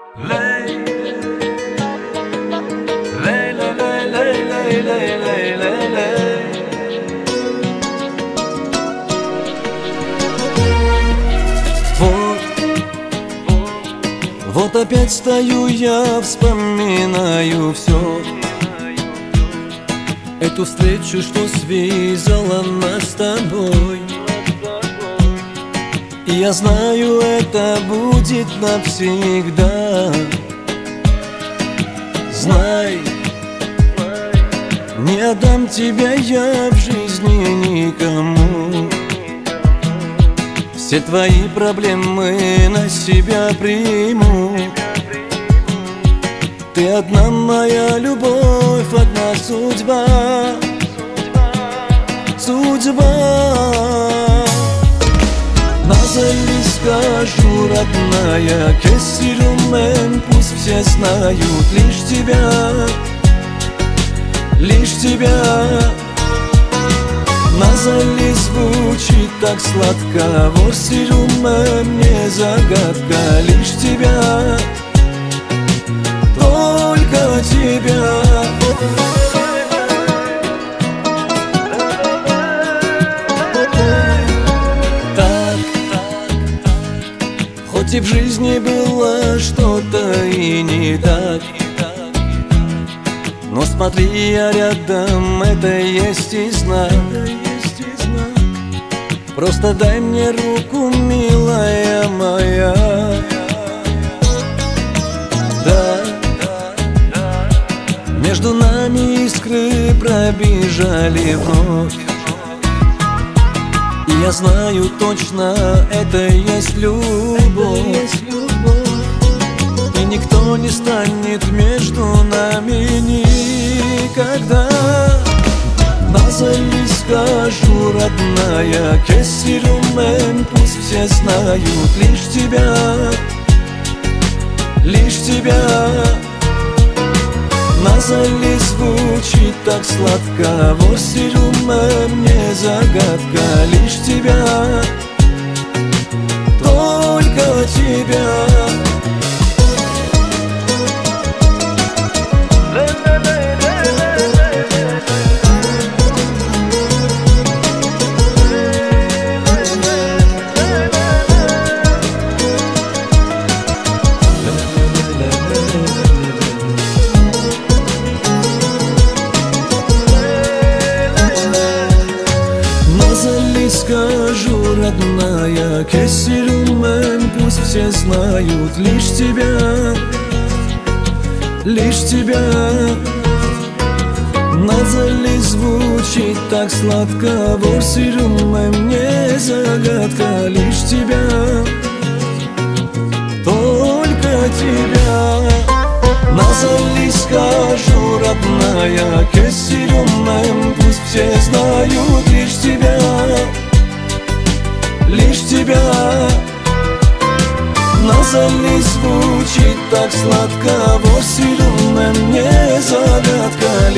Вот опять стою я, вспоминаю все, эту встречу, что связала нас с тобой. И я знаю, это будет навсегда. Знай, не отдам тебя я в жизни никому. Все твои проблемы на себя приму. Ты одна моя любовь, одна судьба. Судьба. Назови, скажу, родная, кесирюмен, пусть все знают лишь тебя, лишь тебя. Назови, звучит так сладко, ворсирюмен, не загадка, лишь тебя, только тебя. Хоть и в жизни было что-то и не так, но смотри, я рядом, это есть и знак. Просто дай мне руку, милая моя. Да, между нами искры пробежали вновь. И я знаю точно, это есть любовь. И никто не станет между нами никогда. Назови, скажу, родная, кесирюмен, пусть все знают лишь тебя, лишь тебя. Назови, звучит так сладко, ворсирюмен, не загадка, лишь тебя, только тебя. Скажу, родная, кесирюмен, пусть все знают лишь тебя, лишь тебя. Назови, звучит так сладко, ворсирюмен, не загадка, лишь тебя, только тебя. Назови, скажу, родная, кесирюмен, пусть все знают лишь тебя, лишь тебя. Назови, звучит так сладко, ворсирюмен, не загадка,